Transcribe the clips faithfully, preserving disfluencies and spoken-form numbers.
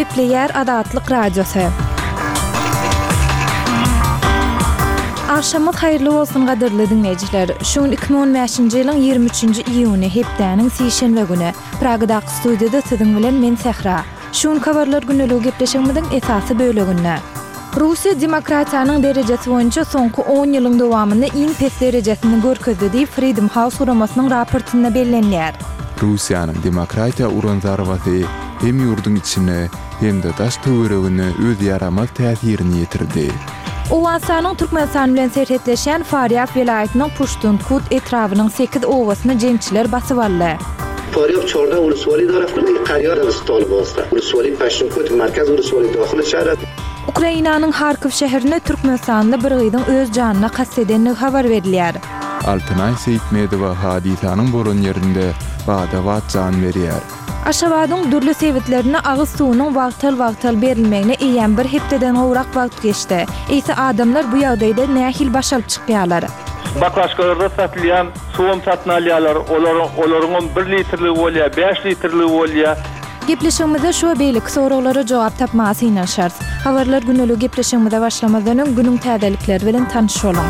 Gepleyer Adatlyk Radiosu. Akşamyz hayrly bolsun gaderly dinleyijiler. Şuň iki bin on beşinji ýylyň ýygrimi üçünji iýuny hepdeniň sişenbe güni Pragadaky studiýada siziň bilen men Sehra. Şuň kabarlar güneligi gepleşigimiziň esasy böleginde. Russiýa demokratiýanyň derejesi boýunça soňky on ýylyň dowamynda iň pes derejesini görkezdi diýip Freedom House guramasynyn raportynda bellenýär. Russiýanyň demokratiýa uranzarwaty hem ýurdun içine hem de daş töweregine öz ýaramaz täsirini ýetirdi. Owasanyň Türkmenistan bilen serhetleşen Faryab welaýatynyň Pushtunkut etrawynyň sekiz owasyny jemçiler basyp aldy. Faryab çorda uluswali tarafından qaryar Rostov bolsa. Uluswali Pushtunkut merkez uluswali daxily şäher. Ukrainanyň Harkiv şäherinde Türkmenistanda bir gyýdyň öz janyna kassedenligi habar berilýär. Altynay Seyitmedowa hadisanyň bolan ýerinde bada wat jan berýär. Aşgabatyň dürli sebitlerine agyz suwunyň wagtal-wagtal berilmegine eýen bir hepdeden gowrak wagt geçdi. Eýse adamlar bu ýagdaýda nähil başalyp çykýarlar. Baklaşgarda satylýan suwum satyn alýarlar. Olaryň olaryň bir litrli bolýa, beş litrli bolýa. Gepleşigimizde şu beýlik soraglary jogap tapmasy ýnaşar. Habarlar güneligi gepleşigimizde başlamazdan öň günüň täzelikleri bilen tanışalım.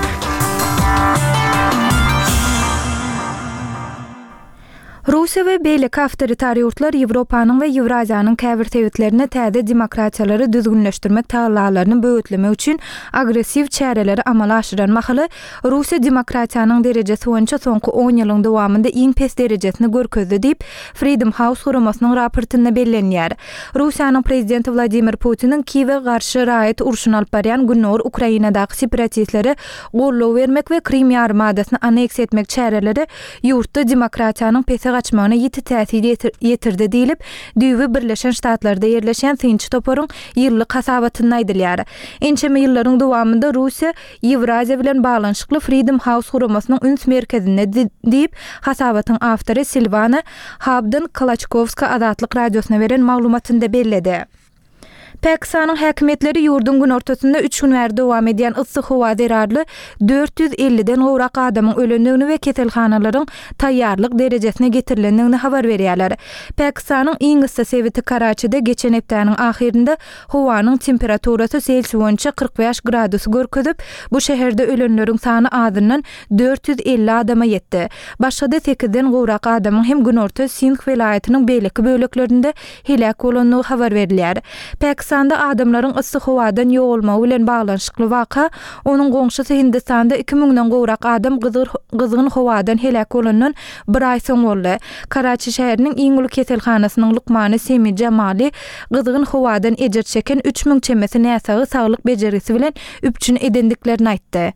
Russiýa we beýlik awtoritar ýurtlar Ýewropanyň we Ýewraziýanyň käbir tewitlerini täze demokratiýalary düzgünleşdirmek taýlaryny böwetlemek üçin agressiw çäreleri amala aşyran mahaly Russiýa demokratiýanyň derejesi boýunça soňky on ýylyň dowamynda iň pes derejesini görkezdi diýip Freedom House guramasynyň raportynda bellenýär. Russiýanyň prezidenti Vladimir Putiniň Kiýewe garşy raýat urşuny alyp barýan Günnur Ukrainadaky separatistleri gollaw bermek we Krim ýarymadasyny aneks etmek çäreleri ýurtda demokratiýanyň pes açmana ýiti täsir ýetirdi diýilip, Düýbi Birleşen Ştatlarda ýerleşen Sinçi toporyň ýyllyk hasabatyny aýdylýar. Ençeme ýyllaryň dowamynda Russiýa Ýewraziýa bilen baglanyşykly Freedom House guramasynyň üns merkezinde diýip hasabatyň awtory Silvana Habdan-Kalachkovska Adatlyk radiosyna beren maglumatynda belledi. Pakistanyň häkimetleri ýurdun gün ortasynda üç gün bäri dowam edýän yssyk howa zerarly dört yüz elliden gowrak adamyň ölendigini we keselhanalaryň taýýarlyk derejesine getirilendigini habar berýärler. Pakistanyň iň ysy sebiti Karaçyda geçen hepdeniň ahirinde howanyň temperaturasy Selsius boýunça kırk beş gradus görkezip, bu şäherde ölenleriň sany azyndan dört yüz elli adama ýetdi. Başga sekizden gowrak adamyň hem gün orta Sindh welaýatynyň beýleki böleklerinde helak bolanlygy habar berilýär. Pakistanda adamlaryň yssyk howadan ýoğulmagy bilen baglanyşykly waka, onuň goňşysy Hindistanda iki miňden gowrak adam gyzgyn howadan helak bolandan bir ay soň boldy. Karaçy şäheriniň iň uly keselhanasynyň Lukmany Semi Jamali gyzgyn howadan ejer çeken üç miň çemesi näsagy saglyk bejerisi bilen üpçün edendiklerini aýtdy.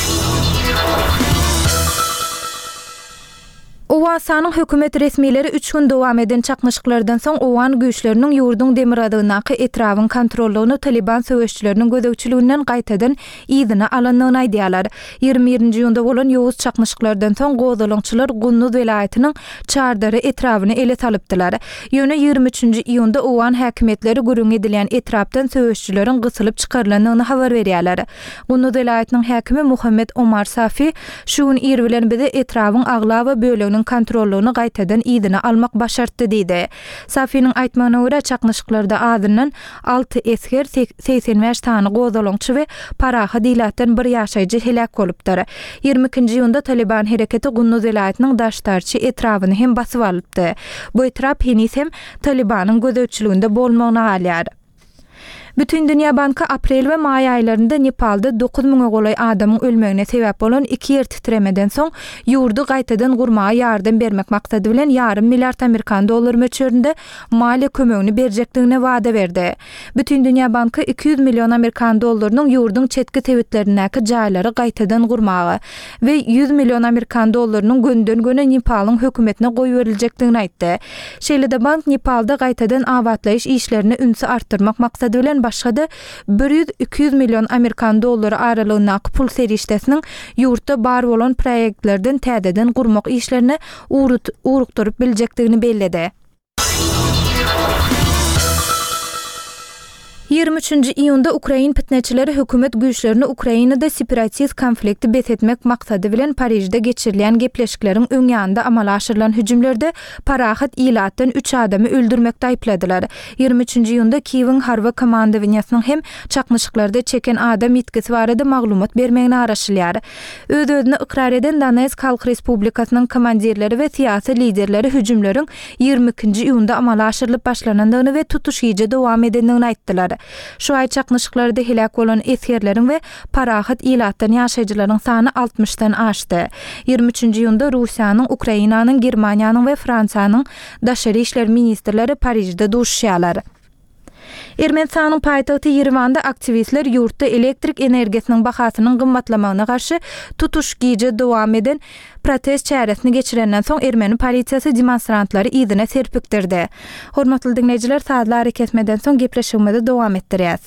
Owasanyň hökümet resmileri üç gün dowam eden çakmışyklardan soň owan güýçleriniň ýurdun demir adygynaky etrawyň kontrollugyny Taliban söwüşçileriniň gözegçiliginden gaýtadan ýygyna alandygyny aýdýarlar. ýygrimi birinji ýylda bolan ýowuz çakmışyklardan soň gozalyňçylar Gunnuz welaýatynyň çardary etrawyny ele salypdylar. Ýöne ýygrimi üçünji iýunda owan häkimetleri gürüň edilýän etrapdan söwüşçilerin gysylyp çykarlandygyny habar berýärler. Gunnuz welaýatynyň häkimi Muhammed Omar Safi şuň ýer bilen bizi etrawyň agla we böleginiň kontrollugyny gaýtadan ýygyna almak başartdy diýdi. Safiň aýtmagyna görä çakmışyklarda azyndan alty esker, seksen beş tany gozalyňçy we paraha diýilen bir ýaşaýjy helak bolupdyr. ýygrimi ikinji ýylda Taliban hereketi Gunnuz welaýatynyň daştarçy etrawyny hem basyp alypdy. Bu etrap henisem Talibanyň gözegçiliginde bolmagyna galýar. Bütün Dünya Banky aprel we may aýlarynda Nepalda dokuz miňe golay adamyň ölmegine sebäp bolan iki ýer titremeden soň ýurdu gaýtadan gurmaga ýardym bermek maksady bilen ýarym milliard Amerikan dollary möçberinde maliýe kömegini berjekdigine wada berdi. Bütün Dünya Banky iki yüz milyon Amerikan dollarynyň ýurdun çetki tewitlerindäki jaýlary gaýtadan gurmaga we yüz milyon Amerikan dollarynyň gönden göne Nepalyň hökümetine goýup berilejekdigini aýtdy. Şeýle-de bank Nepalda gaýtadan awatlaýyş işlerini ünsü artdyrmak maksady bilen başga bir yüz iki yüz milyon Amerikan dollary aralygyndaky pul serişdesiniň ýurtda bar bolan proýektlerden täzeden gurmak işlerini urukdurup biljekdigini belledi. ýygrimi üçünji iýunda Ukrain pitneçileri hökümet güýçlerini Ukrainada separatist konflikti bethetmek maksady bilen Parijde geçirilen gepleşikleriň öň ýanynda amala aşyrylan hüjümlerde parahat ilatdan üç adamy öldürmekde aýpladylar. ýygrimi üçünji iýunda Kiýewiň Harwa komandowaniýasynyň hem çaknyşyklarda çeken adam ýetkisi barada maglumat bermegini araşdyrýar. Öz-özüne ikrar eden Donetsk Halk Respublikasynyň komandirleri we siýasy liderleri hüjümleriň ýygrimi ikinji iýunda amala aşyrylyp başlanandygyny we tutuşyjy dowam edendigini aýtdylar. Şu ay çaknyşyklarda helak bolan eskerleriň we parahat ilatdan ýaşaýjylaryň sany altmışdan aşdy. ýygrimi üçünji iýunda Russiýanyň, Ukrainanyň, Germaniýanyň we Fransiýanyň daşary işler ministrleri Parijde duşýarlar. Ermenistanyň paýtagty Ýerewanda aktivistler ýurtda elektrik energiýasynyň bahasynyň gymmatlamagyna garşy tutuş giýje dowam eden protest çäresini geçirenden soň Ermeni polisiýasy demonstrantlary ýzyna serpikdirdi. Hormatly dinleýijiler, saatlar hareketmeden soň gepleşigimizi dowam etdirýäs.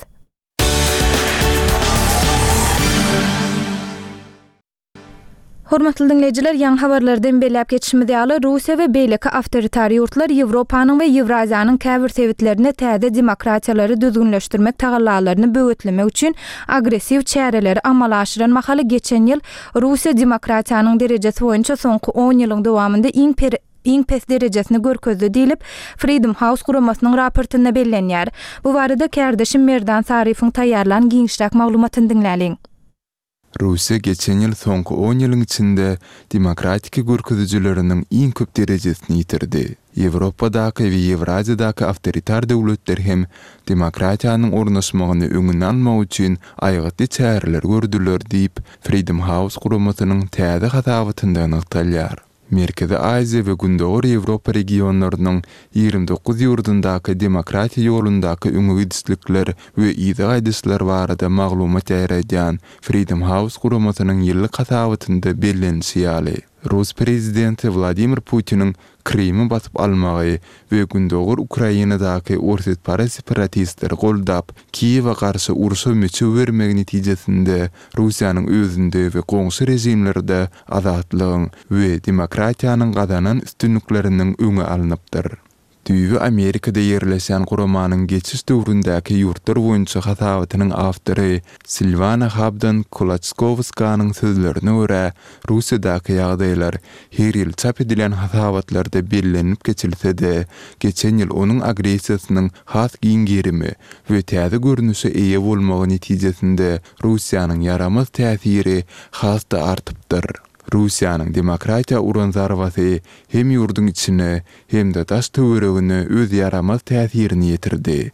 Hormatly dinleýijiler, ýaňy habarlardan belläp geçişimiz ýaly Russiýa we beýleki awtoritar ýurtlar Ýewropanyň we Ýewraziýanyň käbir tewitlerini täze demokratiýalary düzgünleşdirmek tagallalaryny böwetlemek üçin agressiw çäreleri amala aşyran mahaly geçen ýyl Russiýa demokratiýanyň derejesi boýunça soňky on ýylyň dowamında iň per iň pes derejesini görkezdi diýilip Freedom House guramasynyň raportynda bellenýär. Bu barada kärdeşim Merdan Sarifoň taýýarlan giňişräk maglumatyny dinläliň. Russiýa geçen ýyl soňky on ýylyň içinde demokratik görkezüjileriniň iň köp derejesini ýitirdi. Ýewropadaky we Ýewraziýadaky awtoritar döwletler hem demokratiýanyň ornaşmagyny öňüne almak üçin aýgatly çäreler gördüler diýip Freedom House guramasynyň täze hatabatynda ýa Merkezi Aziýa we Gündoğur Ýewropa regionlarynyň ýygrimi dokuz ýurdundaky demokratiýa ýolundaky öňe gidişlikler we ýygy gaýdyşlar barada maglumat ýaýraýan Freedom House guramasynyň ýyllyk hatabatynda bellenýär ýaly. Rus prezidenti Vladimir Putin'in Krimi basyp almagy we Gündoğur Ukrainadaky orta separatistleri goldap Kiýewe garşy uruşa meçe bermegi netijesinde Russiýanyň özünde we goňşy rejimlerde azatlygyň we demokratiýanyň gadanan üstünlikleriniň öňe alınıpdyr. Düýbi Amerikada ýerleşen guramanyň geçiş döwründäki ýurtlar boýunça hatawatynyň awtory Silvana Habdan-Kolachkovskanyň sözlerine görä, Russiýadaky ýagdaýlar her ýyl çap edilen hatawatlarda bellenip geçilse-de, geçen ýyl onuň agresiýasynyň has giňgerimi we täze görnüşe eýe bolmagy netijesinde Russiýanyň yaramaz täsiri hasda artypdyr. Russiýanyň demokratiýa uranzarwasy hem ýurduň içine hem de daş töweregine öz yaramaz täsirini ýetirdi.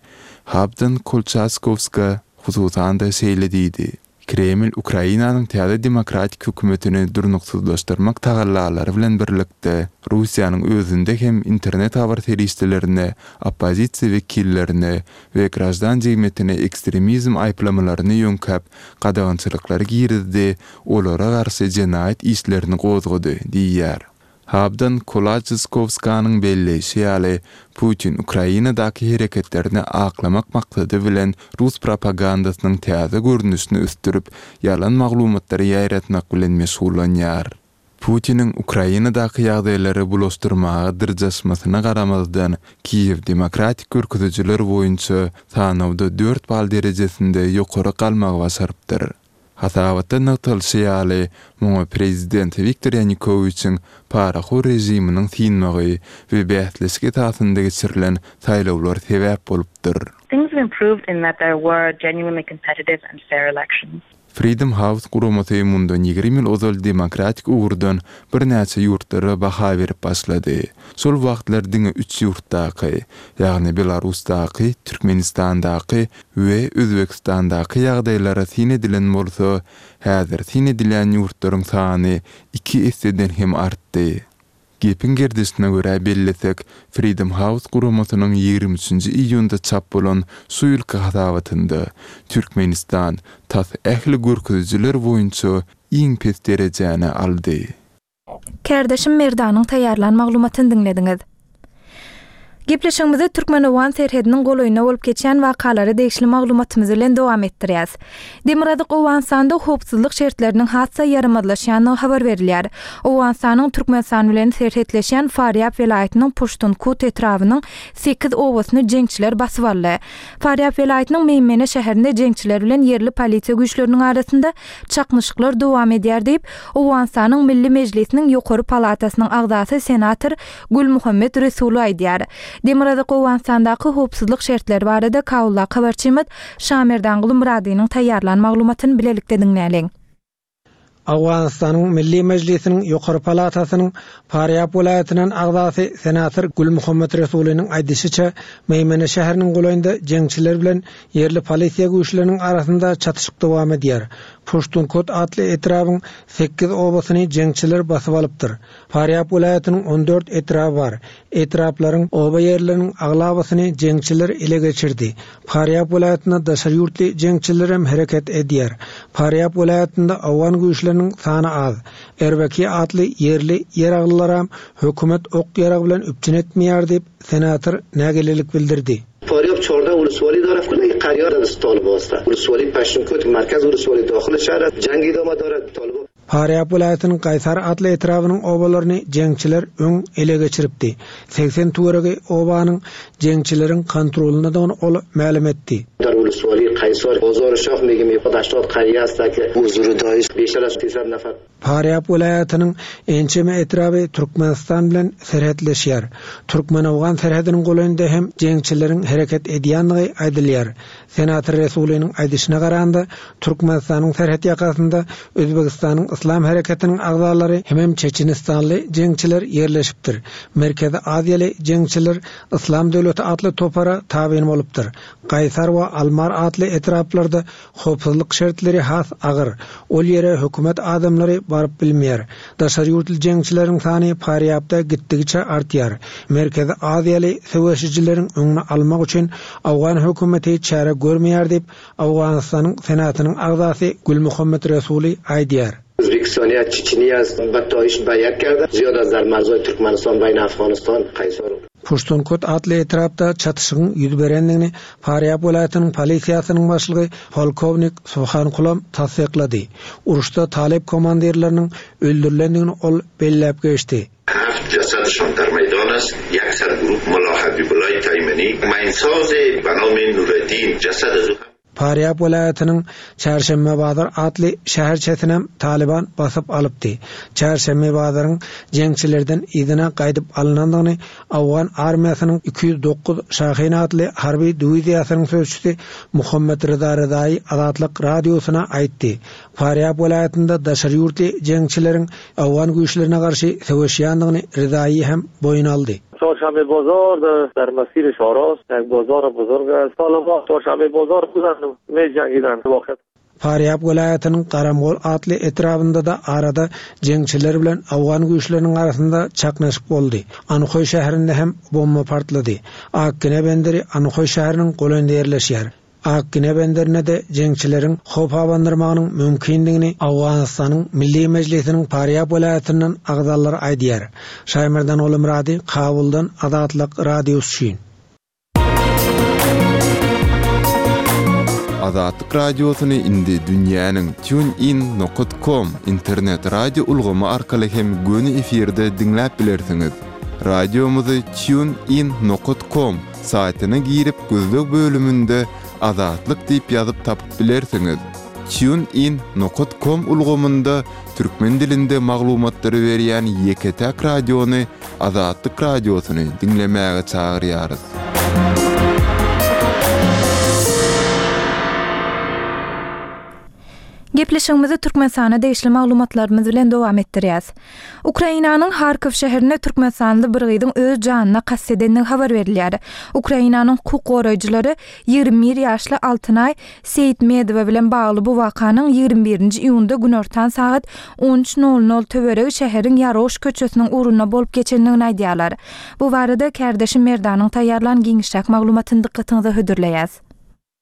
Habdan-Kolachkovska hususan da şeýledidi. Kreml Ukrainanyň täze demokratik hökümetini durnuksuzlaşdyrmak tagallalary bilen birlikde Russiýanyň özünde hem internet habar teristlerine, opozisiýa wekillerine we grajdan jemgyýetine ekstremizm aýplamalaryny ýönkäp gadagançylyklary girdi, olara garşy jenaýat işlerini gozgady diýýär. Habdan-Kolachkovskanyň belleşi ýaly Putin Ukrainadaky hereketlerini aklamak maksady bilen Rus propagandasynyň täze görnüşini üstürüp ýalan maglumatlary ýaýratmak bilen meşgullanýar. Putin'in Ukrainadaky ýagdaýlary bulaşdyrmaga dyrjaşmasyna garamazdan Kiýew demokratik görkezüjiler boýunça sanawda dört bal derejesinde ýokary galmagy başarypdyr. Hatawatda nötral ýaly muňa prezident Viktor Yanukowyçyň paraxo rejiminiň tinmagy we bähtlesge tasynda geçirilen saýlawlar sebäp bolupdyr. Things have improved in that there were genuinely competitive and fair elections. Freedom House guramaty mundan ýygrimi ýyl ozal demokratik uğurdan bir näçe ýurtlara baha berip başlady. Şol wagtlar diňe üç ýurtdaky, ýagny Belarusdaky, Türkmenistandaky we Özbekistandaky ýagdaýlara tin edilen bolsa, häzir tin edilen ýurtlaryň sany iki eseden hem artdy. Gepin gerdisine görä bellesek, Freedom House guramasynyň ýygrimi üçünji iýunda çap bolan şu ýylky hatawatynda Türkmenistan tas ähli görkezüjiler boýunça iň pes derejäni aldy. Kärdeşim Merdanyň taýýarlan maglumatyny dinlediňiz. Gepleşigimizi Türkmenowan serhediniň golaýyna bolup geçen wakalary degişli maglumatymyz bilen dowam etdirýäs. Demiradyk Owensanda howpsuzlyk şertleriniň hatsa ýaramadlaşýanyny habar berilýär. Owensanyň Türkmenistan bilen serhetleşen Faryap welaýatynyň Pushtunkut etrawynyň sekiz owasyny jeňçiler basyp aldy. Faryap welaýatynyň Meýmene şäherinde jeňçiler bilen yerli polisiýa güýçleriniň arasynda çaknyşyklar dowam edýär diýip Owensanyň Milli Mejlisiniň ýokary palatasynyň agdasy senator Gülmuhammed Resul aýdýar. Demiradyk Owansandaky howpsuzlyk şertleri barada Kawulla habarçymyz Şamerdan Gulmuradynyň taýýarlan maglumatyny bilelikde dinläliň. Awganistanyň Milli Mejlisiniň ýokary palatasynyň Faryap welaýatynyň agdasy senator Gülmuhammed Resulynyň aýdýşyça, Meýmene şäheriniň golaýynda jeňçiler bilen yerli polisiýa güýçleriniň arasynda çatışyk dowam edýär. Pushtunkut atly etrawyň sekiz owasyny jeňçiler basyp alypdyr. Faryap welaýatynyň on dört etrawy bar. Etraplaryň oba ýerleriniň aglabasyny jeňçiler ele geçirdi. Faryap welaýatyna daşar ýurtly jeňçiler hem hereket edýär. Faryap welaýatynda awgan güýçleriniň sany az. Erbeki atly yerli yer aglalara hökümet ok ýarag bilen üpçün etmeýär diýip senator nägelelik bildirdi. فاریاب چهارده ولسوالی داره فکر قریار از طالب هسته ولسوالی پشتونکوت مرکز ولسوالی داخل شهر جنگی ادامه داره طالب Faryap welaýatynyň Gaýsar atly etrawynyň obalaryny jeňçiler öň ele geçiripdi. seksen tuwaragy obanyň jeňçileriň kontrolyna da ol ma'lum etdi. در ولسوالی قیصر بازار شاخ میگیم هشتاد قریه است که حضور دایش بیشتر از سیصد نفر. Faryap welaýatynyň ençeme etrawy Türkmenistan bilen serhetleşýär. Türkmen-Awgan serhediniň golaýynda hem jeňçileriň hereket edýänligi aýdylýar. Senator Resulynyň aýdyşyna garanda Türkmenistanyň serhet ýakasynda Özbegistanyň İslam hareketinin agzalary hem Çeçenistanly jeňçiler yerleşipdir. Merkezi Aziýaly jeňçiler İslam döwleti atly topara tabiň bolupdyr. Gaýsar we Almar atly etraplarda howpsuzlyk şertleri has agyr. Ol ýere hökümet adamlary baryp bilmeýär. Daşary ýurtly jeňçileriň sany Faryapda gitdigiçe artýar. Merkezi Aziýaly söwüşçileriň öňüne almak üçin Awgan hökümeti çäre görmeýär diýip Awganistanyň senatynyň agzasy Gülmuhammed Resuly aýdýar. Özbekistaniya Çeçeniya از Batayş bayat کرده زیاد از در مرزهای ترکمنستان بین افغانستان قیصر Pushtunkut atly etrapda çatışygyň ýüz berenligini Faryap welaýatynyň polisiýasynyň başlygy polkovnik Suhan Qulam tasdiklady. Uruşda talep komandirleriniň öldürilendigini ol belläp geçdi. هفت جسدشان در میدان است. یک سر گروه ملا حبیبالله تیمنی مینساز به نام نورالدین جسد از Faryap welaýatynyň Çarşembe Bazar atly şäher çetinem Taliban basyp alypdy. Çarşembe Bazaryň jeňçilerden izine gaýdyp alynandygyny Awgan armiýasynyň iki yüz dokuz Şahin atly harby diwiziýasynyň sözçüsi Muhammed Rıza Rızaý Azatlyk radiosyna aýtdy. Faryap welaýatynda daşary ýurtly jeňçileriň Awgan güýçlerine garşy söwüşýändigini Rızaý hem boyun aldy. چهارشنبه بازار در مسیر شاراست، یک بازار بزرگ است. طالبان چهارشنبه بازار بودن می جنگیدن واقعا. Faryap welaýatynyň Garamgol atly etrabynda da arada jeňçiler bilen Awgan güýçleriniň arasynda çaknaşyk boldy. Anykoy şäherinde hem bomba partlady. Akkine benderi Anykoy şäheriniň golaýynda ýerleşýär. Akkine benderine de jeňçileriň howp abandyrmagynyň mümkindigini Awganistanyň Milli Mejlisiniň Faryap welaýatynyň agzalary aýdýar. Şaýmerdan Olumrady, Kabuldan Azatlyk radiosu. Azatlyk radiosyny indi dünýäniň TuneIn nokta com internet radio ulgamy arkaly hem göni efirde dinläp bilersiňiz. Radiomuzy TuneIn nokta com saýtyna girip gözlük bölümünde Azatlyk diýip ýazyp tapyp bilersiňiz. TuneIn nokta com ulgamynda türkmen dilinde maglumatlary berýän Ýeketäk radiony Azatlyk radiosyny dinlemäge çagyrýarys. Gepleşigimizi Türkmenistana degişli maglumatlarymyz bilen dowam etdirýäs. Ukrainanyň Harkiv şäherinde Türkmenistanly bir gyýdyň öz janyna kastet edenini habar berilýär. Ukrainanyň hukuk goraýjylary ýygrimi bir ýaşly Altynay Seyitmedowa bilen bagly bu wakanyň ýygrimi birinji iýunda günortan saat on üç nol nol töweregi şäheriň Yaroş köçesiniň urunyna bolup geçendigini aýdýarlar. Bu barada kärdeşim Merdanyň taýýarlan giňişlik maglumatyny dikkatiňize hödürleýäs.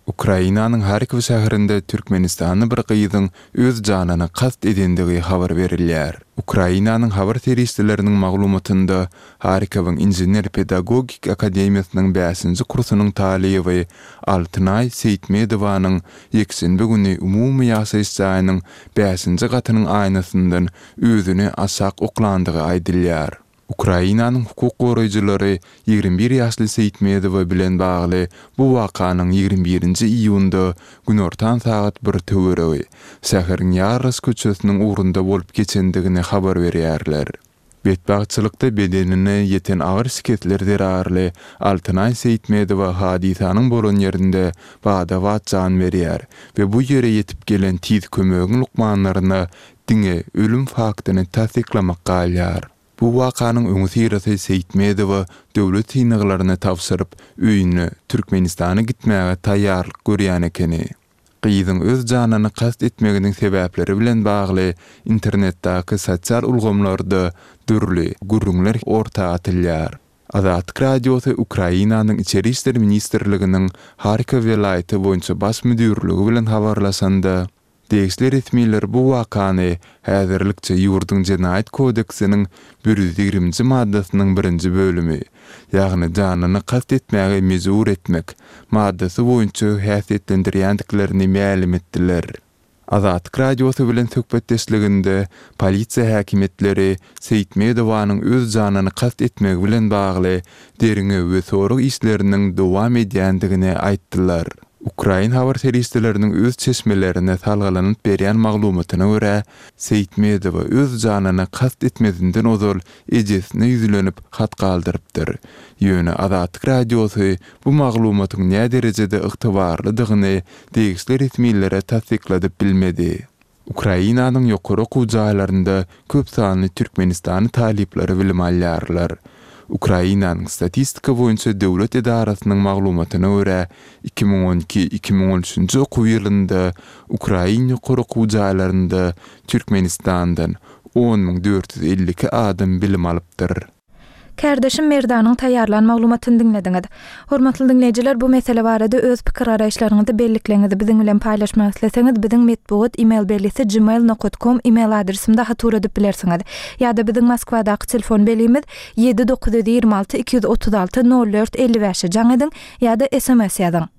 Ukrainanyň her iki şäherinde Türkmenistanyň bir gyýdyň öz janyny kast edendigi habar berilýär. Ukrainanyň habar teristleriniň maglumatynda Harkowyň Injener Pedagogik Akademiýasynyň beşinji kursunyň talyby Altynay Seyitmedowanyň ýekşembe güni umumy ýaşaýyşynyň beşinji gatynyň aýnasyndan özüni aşak oklandygy aýdylýar. Ukrainanyň hukuk goraýjylary ýigrimbi bir ýaşly Seyitmedowa bilen bagly bu wakanyň ýigrimbi birinji iýunda günortan saat bir töwereги şäheriň Ýarys köçesiniň ugrunda bolup geçendigini habar berýärler. Betbagçylykda bedenine ýeten agyr siketler derarly Altynay Seyitmedowa hadisanyň bolan ýerinde bada watjan berýär we bu ýere ýetip gelen tiz kömegin lukmanlaryna diňe ölüm faktyny tasdiklamakka alýar. Bu wakanyň öňsiresi Seyitmedowa döwlet synaglaryna tapşyryp öýüne Türkmenistana gitmäge taýýarlyk görýän ekeni. Gyýdyň öz janyny kast etmeginiň sebäpleri bilen bagly internetdäki sosial ulgamlarda dürli gurrunlar ortaga atylýar. Azatlyk Radiosy Ukrainanyň içeri işler ministrliginiň Harkow welaýaty boýunça baş müdürligi bilen habarlaşanda Degisler etmeýler bu wakany häzirlikçe ýurduň Jenaýat kodeksiniň bir yüz ýigrimiji maddasynyň birinji bölümi, ýagny janyny kast etmäge mejbur etmek maddasy boýunça häsiýetlendirýändiklerini ma'lum etdiler. Azatlyk Radiosy bilen söhbetdeşliginde polisiýa häkimetleri Seyitmedowanyň öz janyny kast etmegi bilen bagly deriňe we sorag işleriniň dowam edýändigini aýtdylar. Ukrain habar teristleriniň öz çeşmelerine salgalanyp berýän maglumatyna görä, Seyitmedowa öz janyny kast etmedinden ozal ejesine ýüzlenip hat galdyrypdyr. Ýöne Azatlyk Radiosy bu maglumatyň näme derejede ygtybarlydygyny degisler etmeýlere tasdikladyp bilmedi. Ukrainanyň ýokary okuwjalarynda köp sanly Türkmenistany talipleri bilim alýarlar. Ukrainanyň statistika boýunça döwlet edarasynyň maglumatyna görä iki ming on iki iki ming on üçinji okuw ýylynda Ukraina ýokary okuwjalarynda Türkmenistandan on ming dört yüz elli iki adam bilim alypdyr. Kärdeşim Merdanyň taýýarlan maglumatyny dinlediňiz. Hormatly dinleýijiler, bu mesele barada öz pikir araýşlaryňyzy bellikleňizi biziň bilen paýlaşmak isleseňiz, biziň medpugat email berlisi gmail nokta com email adresimde hatur edip bilersiňiz. Ýa-da biziň Moskwadaky telefon belimiz yedi dokuz yüz ýygrimi alty iki yüz otuz alty nol dört elli beş jaň ediň ýa-da S M S ýazyň.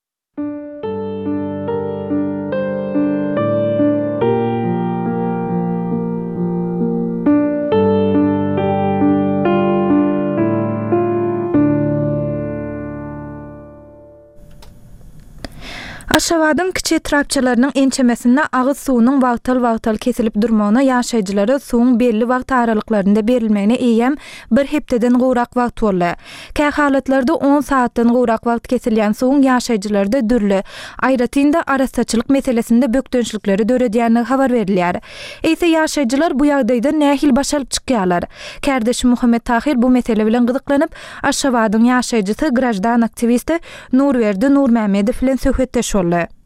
Aşgabatyň kiçik etrapçylarynyň ençemesinde agyz suwunyň wagtal-wagtal kesilip durmagyna ýaşaýjylary suwuň belli wagt aralyklarynda berilmegine eýem bir hepdeden gowrak wagt bolýar. Käy halatlarda on saatdan gowrak wagt kesilýän suwuň ýaşaýjylarda dürli aýratynda arasaçylyk meselesinde bökdönçlikleri döredýäni habar berilýär. Eýse ýaşaýjylar bu ýagdaýda nähil başaryp çykýarlar. Kärdeşim Muhammed Tahir bu mesele bilen gyzyklanyp Aşgabatyň ýaşaýjysy grajdan aktivisti Nurwerdi Nurmämedow bilen söhbetdeş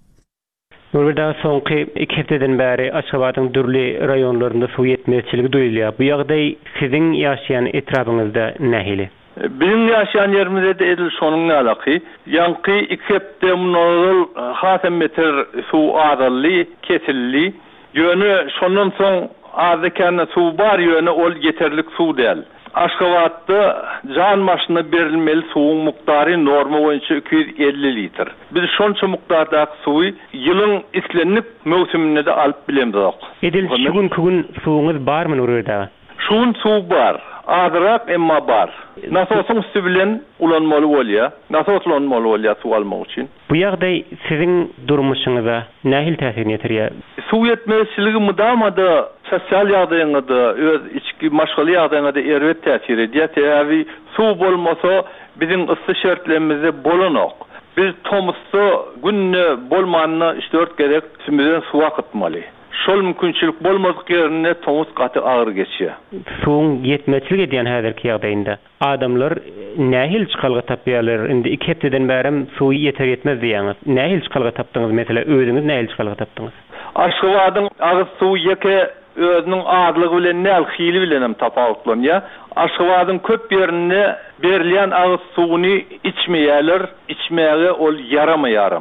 Nurwerda soňky iki hepdeden bäri Aşgabatyň dürli raýonlarynda suw ýetmezçiligi duýulýar. Bu ýagdaý siziň ýaşaýan etrapyňyzda nähili? Bizim ýaşaýan ýerimizde de edil şonuň alaky. Ýanky iki hepden nol hasam meter suw azally, kesilli. Ýöne şondan soň azykany suw bar ýöne ol yeterlik suw däl. Aşgabatda jan maşyna berilmeli suwuň muktary norma boýunça iki yüz elli litr. Biz şonça muktardaky suwy ýylyň islenip mövsümine de alyp bilemdik. Edil şu gün kugün suwuňyz barmy Nurwerda? Şuň suw bar. Azrak emma bar. Nasosyň üstü bilen ulanmaly bolýar. Nasosy ulanmaly bolýar suw almak üçin. Bu ýagdaý siziň durmuşyňyza nähil täsir ýetirýär? Suw ýetmezçiligi mudamada sosial ýagdaýyňyzda, öz içki maşgaly ýagdaýyňyzda erwet täsir edýär. Täbi suw bolmasa biziň ysy şertlerimizde bolanok. Biz tomusda günne bolmanyny üç dört gerek sümüden suw akytmaly. Şol mümkinçilik bolmadyk ýerine tomus gaty agyr geçýär. Suwuň ýetmezçilik edýän häzirki ýagdaýynda adamlar nähil çykalga tapýarlar? Indi iki hepdeden bärim suw ýeter ýetmez diýäňiz. Nähil çykalga tapdyňyz? Mesela özüňiz nähil çykalga tapdyňyz? Aşgabatyň agyz suw ýeke özüniň azlygy bilen näl hili bilenem tapawutlanýar. Aşgabatyň köp ýerine berilýän agyz suwuny içmeýärler, içmäge ol yaramaýarym.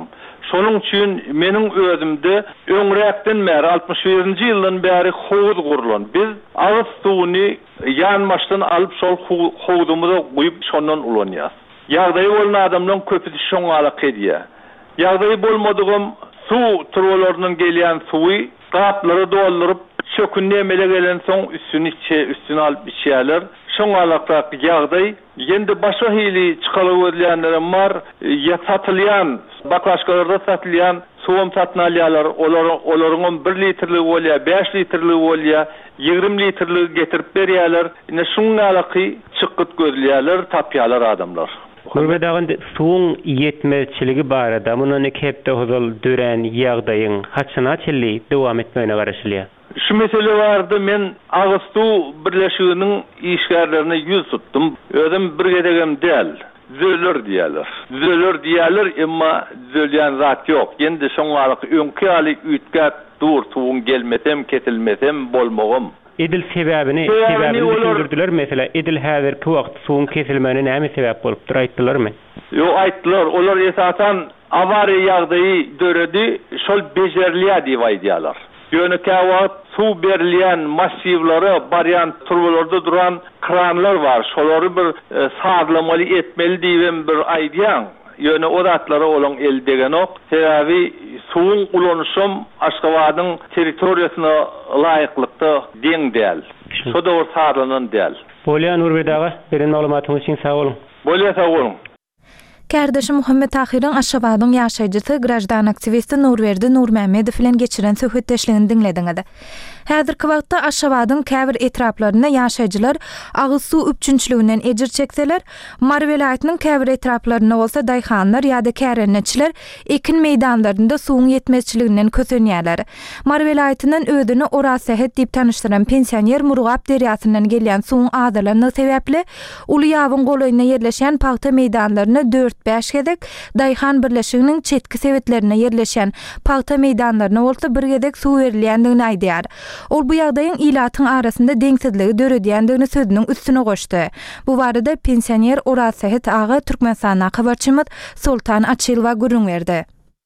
Şonuň üçin meniň özümde öňräkden bäri altmış birinji ýyldan bäri howuz gurulan. Biz agyz suwuny ýanmaşdan alyp şol howuzumyza guýup şondan ulanýar. Ýagdaý bolan adamlaryň köpüsi şoňa alak edýär. Ýagdaý bolmadygym suw turwalarynyň gelýän suwy gaplary doldurup çökünne mele gelen soň üstüni içe üstüne alyp içýärler. Şoňa alak ýagdaý ýendi başa hili çykalyp ödülýänler bar, ýa satylýan baklaşkalarda satylýan suwum satnalýarlar, olar olaryň bir litrlik bolýa, beş litrlik bolýa, ýygrimi litrlik getirip berýärler. Ine şoňa alaky çykyt gözlýärler, tapýarlar adamlar. Gurbadagyň suwuň ýetmezçiligi barada munyň hepde hozal dören ýagdaýyň haçyna çelli dowam etmegine garaşylýar. Şu mesele vardı, men Agystu birleşiginiň işgärlerini ýüz tutdum. Özüm bir gedegem däl. Düzelir diýerler. Düzelir diýerler, emma düzelýän zat ýok. Endi şoňa öňki alik ütgät dur tuwun gelmesem, ketilmesem bolmagym. Edil sebäbini, sebäbini düşündirdiler mesela. Edil häzirki wagt suwun kesilmegine näme sebäp bolupdyr aýtdylarmy? Ýok, aýtdylar. Olar esasan awariýa ýagdaýy döredi, şol bejerliýär diýip aýdýarlar. Ýöne wagt suw berilýän massivlary, barýan turwalarda duran kranlar bar. Şolary bir e, saglamaly etmeli diýen bir aýdýan. Ýöne o zatlary olaň el degen ok. Sebäbi suwun ulanışym Aşgabatyň territoriýasyna laýyklykda deň däl. Şo da saglanan däl. Bolýan Nurbadaga beren maglumatyňyz üçin sag bolun. Bolýa sag bolun. Kärdeşi Muhammed Tahiryň Aşgabatyň ýaşaýjysy grajdan aktivisti Nurberdi Nurmehmedow bilen geçiren söhbetdeşligini diňlediňiz. Häzirki wagtda Aşgabatyň käbir etraplaryna ýaşaýjylar agyz suw üçünçliginden ejir çekseler, Mar welaýatynyň käbir etraplaryna bolsa daýhanlar ýa-da kärenneçiler ekin meýdanlarynda suwuň ýetmezçiliginden kösenýärler. Mar welaýatynyň ödüni Orasehet diýip tanışdyran pensioner Murgap derýasynyň gelýän suwuň adalaryny sebäpli uly ýabyň golaýyna ýerleşen paxta meýdanlaryna dört beş gedek, daýhan birleşiginiň çetki sebetlerine ýerleşen paxta meýdanlaryna bolsa bir gedek suw berilýändigini aýdýar. Ol bu ýagdaýyň ilatyň arasynda deňsizligi döredýändigini sözüniň üstüne goşdy. Bu barada pensioner Orasehet aga Türkmenistana habarçymyz Sultan Açylwa gürrüň berdi.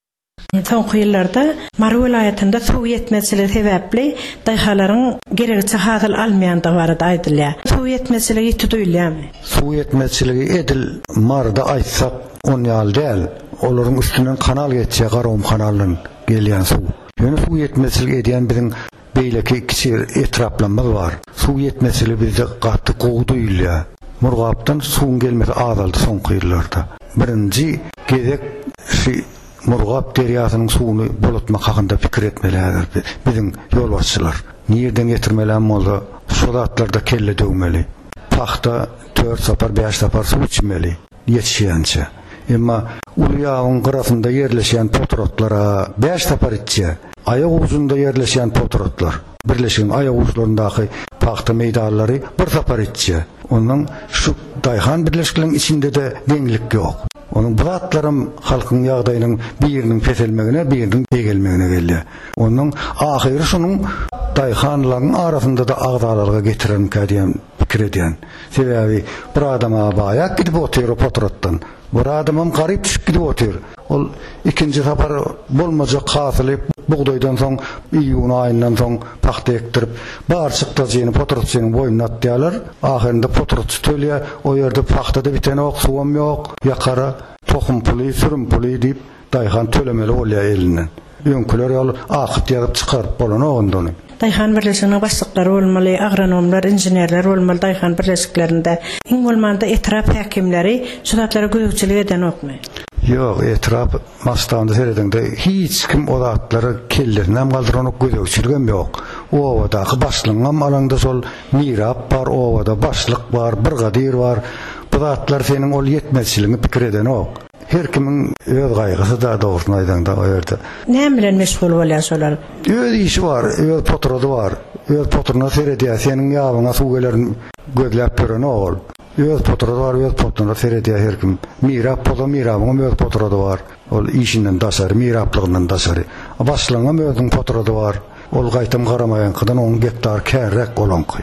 Soňky ýyllarda Mar welaýatynda suw ýetmezçiligi sebäpli daýhalaryň geregçe hazyl almaýanda barada aýdylýar. Suw ýetmezçiligi ýetdiýärmi? Suw ýetmezçiligi edil Marda aýtsak on ýaly däl. Olaryň üstünden kanal geçýär, Garawum kanalynyň gelýän suw. Ýöne suw ýetmezçiligi edýän biziň beýleki kiçik etraplanmalar var. Suw ýetmezçiligi bizde gatty gowduyýar. Murgapdan suwun gelmesi azaldy soňky ýyllarda. Birinji gezek şu Murgap derýasynyň suwuny bolatmak hakynda pikir etmeliler biziň ýolbaşçylar. Nerden getirmelem bolsa, şu zatlarda kelle döwmeli. Paxta dört sapar beş sapar suw içmeli ýetişýänçe. Emma ulýagyň gyrasynda ýerleşýän potrotlara beş sapar içýär. Ayak uzunda ýerleşýän potrotlar, birleşigiň ayak uzlaryndaky paxta meýdanlary bir sapar içýär. Onuň şu daýhan birleşikligiň içinde de deňlik ýok. Onuň bu zatlarym halkyň ýagdaýynyň biriniň peselmegine, biriniň begelmegine gelýär. Onuň ahyry şunuň daýhanlaryň arasynda da agdalarga getiren kädiýän pikir edýän. Sebäbi bir adama baýak gidip otyr potrotdan. Bu adamam garyp düşüp gidip otyr. Ol ikinji sapar bolmajak hasylyp buğdaýdan soň iýun aýyndan soň paxta ektirip barçykda jeni potrotçynyň boýuna atýarlar. Ahyrynda potrotçy tölýär, o ýerde paxtada bitene ok, suwam ýok, ýakara tohum puly, sürüm puly diýip daýhan tölemeli bolýar elinden. Öňküler ýol akyp ýaryp çykaryp bolan ogundany. Daýhan birleşiginiň başlyklary bolmaly, agronomlar, inženerler bolmaly daýhan birleşiklerinde. Iň bolmanda etrap häkimleri şu zatlara gözükçilik eden okmy? Ýok, etrap mastandy seredinde hiç kim o zatlara kellerinden galdyranyp gözükçiligem ýok. Owadaky başlygyňam alanda sol mirap bar, owada başlyk bar, bir gadyr bar. Bu zatlar seniň ol ýetmezçiligini pikir eden ok. Her kimin öz gaýgysy da dogrusyny aýdanda o ýerde. Näme bilen meşgul bolýar şolar? Öz işi var, öz potrody var. Öz potruna seredýär, seniň ýabyňa suw gelerin gözläp gören ol. Öz potrody var, öz potruna seredýär her kim. Mirap poda mirabyň öz potrody var. Ol işinden daşary, miraplygyndan daşary. Başlygyňam özüň potrody var. Ol gaýtym garamaýan kydan on gektar kärrek bolanky.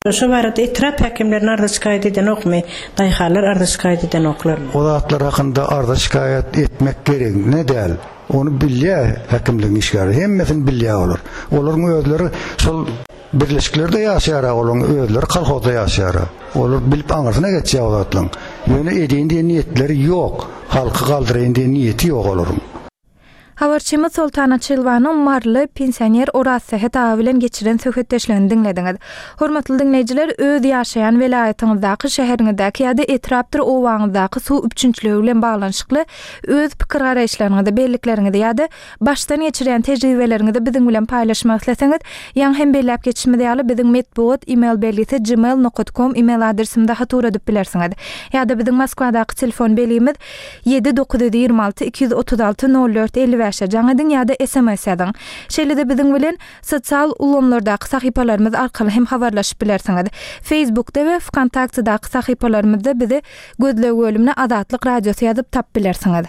Şu barada etraf həkimlərin arda şikayət edən oxmay, dayxalar arda şikayət edən oxlar. O zatlar hakkında arda şikayet etmek gerek ne değil. Onu bilye hekimliğin işgari. Hemmesin bilye olur. Olurun özleri sol birleşiklerde yaşayar. Olurun özleri kalkozda yaşayar. Olur bilip anırsına geçeceği o zatlan. Yöne edeyim diye niyetleri yok. Halkı kaldırayım diye niyeti yok olurun. Habarçymyz Sultana Çylwanyň marly pensioner Oraz Sehet ağa bilen geçiren söhbetdeşlerini dinlediňiz. Hormatly dinleýijiler, öz ýaşaýan welaýatyňyzdaky şäheriňizdaky ýa-da etrapdyr owaňyzdaky suw üçünçligi bilen baglanşykly öz pikir garaýşlaryňyzda, bellikleriňizde ýa-da başdan geçiren tejribeleriňizde biziň bilen paýlaşmak isleseňiz, ýa hem belläp geçişmede ýaly biziň medbuat email belgisi gmail nokta com email adresimde hatura edip bilersiňiz. Ýa-da biziň Moskwadaky telefon belgimiz yedi dokuz yüz ýygrima alty iki yüz otuz alty nol dört elli jaňadyň ýa-da S M S ýazyň. Şeýle-de biziň bilen sosial ulanlardaky sahypalarymyz arkaly hem habarlaşyp bilersiňiz. Facebookda we Wkontaktedaky sahypalarymyzda bizi gözle bölümine Adatlyk radiosy ýazyp tap bilersiňiz.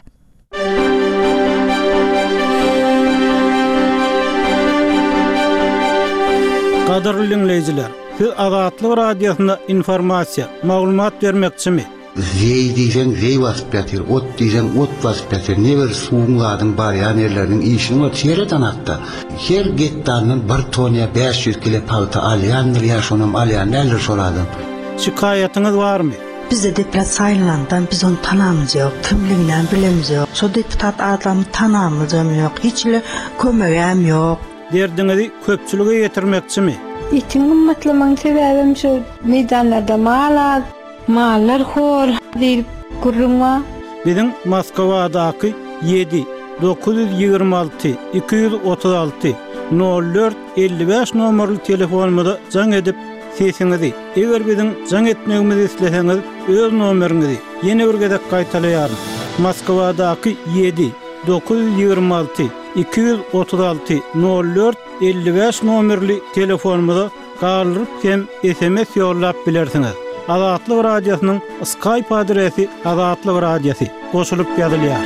Gaderly dinleýijiler, siz Adatlyk radiosynda informasiýa, maglumat bermekçimi? Zey diýsen zey wasyp ýatyr, ot diýsen ot wasyp ýatyr. Neber suwuňlaryň bar ýanerleriň işini ot şeýle tanatdy. Her getdanyň bir toniýa beş yüz kilo palta alýandyr, ýaşonam alýan näler şolady. Şikaýatyňyz barmy? Bizde deputat saýlanandan biz onu tanamyz ýok, kimliginden bilemiz ýok. Şo deputat adamy tanamyz ýok, hiçle kömegem ýok. Derdiňizi köpçülüge ýetirmekçimi? Itiň ummatlygyň sebäbim şu meydanlarda malat mallar hor diýip gurrunma. Biziň Moskwadaky yedi dokuz yüz ýygrima alty iki yüz otuz alty nol dört elli beş nomerli telefonumyza jaň edip sesiňizi, eger biziň jaň etmegimizi isleseňiz, öz nomeriňizi ýene bir gezek gaýtalýar. Moskwadaky yedi dokuz yüz ýygrima alty iki yüz otuz alty nol dört elli beş nomerli telefonumyza galyp hem S M S ýollap bilersiňiz. Adatlyk radiosynyň Skype adresi Adatlyk radiosy goşulyp ýazylýar.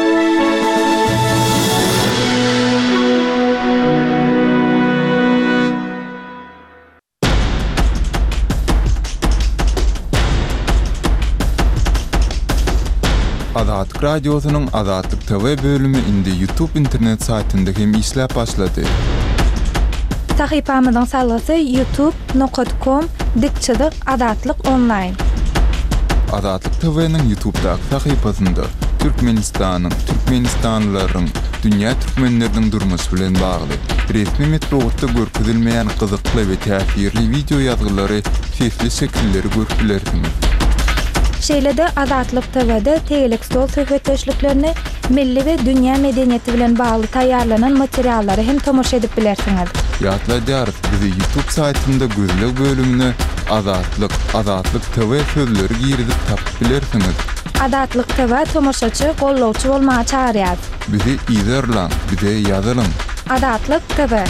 Adatlyk radiosynyň Adatlyk T V bölümi indi YouTube internet saytynda hem işläp başlady. Sahypamyzyň salasy youtube nokta com dikçidir Adatlyk online. Adatlyk T V'niň YouTube'daky sahypasynda Türkmenistanyň, Türkmenistanlylaryň, dünýä türkmenleriniň durmuşy bilen bagly resmi metodda görkezilmeýän gyzykly we täsirli video ýazgylary, sesli şekilleri görüpilersiňiz. Şeýle-de Adatlyk T V'de tegelik stol söhbetdeşliklerini milli we dünýä medeniýeti bilen bagly taýýarlanan materiallary hem tomoşa edip bilersiňiz. Ýatlaýar, bizi YouTube saytynda gözlek bölümine Adatlyk, Adatlyk T V sözleri girizip tapyp bilersiňiz. Adatlyk T V tomoşaçy, gollawçy bolmagy çağırýar. Bizi izlerler, bize ýazylyň. Adatlyk T V.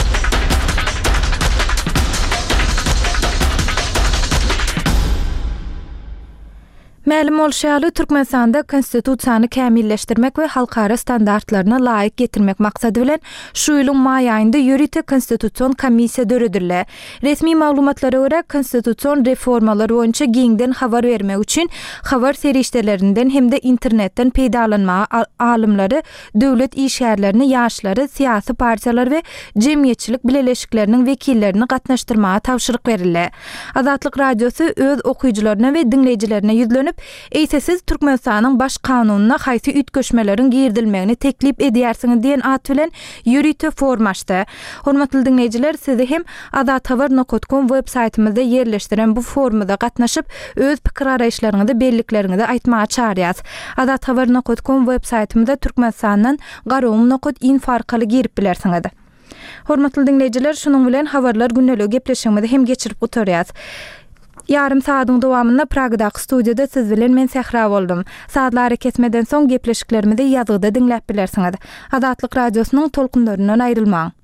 Ma'lum bolşaly Türkmenistanda konstitusiýany kämilleşdirmek we halkara standartlaryna laýyk getirmek maksady bilen şu ýylyň may aýynda ýürüte konstitusiýon komissiýa döredildi. Resmi maglumatlara görä konstitusiýon reformalary boýunça giňden habar bermek üçin habar serişdelerinden hem de internetden peýdalanmagy alymlary, döwlet işgärlerini, ýaşlary, siýasy partiýalar we jemgyýetçilik bileleşikleriniň wekillerini gatnaşdyrmagy tawşyryk berildi. Adatlyk radiosy öz okuýjylaryna we dinleýijilerine ýüzlenip eýsesiz Türkmenistanyň baş kanunyna haýsy ütköşmeleriň girdilmegini teklip edýärsiňiz diýen at bilen ýürüte formaşdy. Hormatly dinleýijiler, sizi hem adathabar nokta com web saýtymyzda ýerleşdiren bu forumda gatnaşyp öz pikir araýşlaryňyzy, bellikleriňizi aýtmagy çağırýar. adathabar nokta com web saýtymyzda Türkmenistanyň garawum nokta info arkaly girip bilersiňiz. Hormatly dinleýijiler, şunuň bilen habarlar günnelik gepleşigimizi hem geçirip oturýar. Yarım saatın dowamında Pragadaky studiýada siz bilen men Sehra boldum. Saatlary kesmeden soň gepleşiklerimizi ýazgyda dinläp bilersiňiz. Adatlyk radiosynyň tolkunlaryndan aýrylmaň.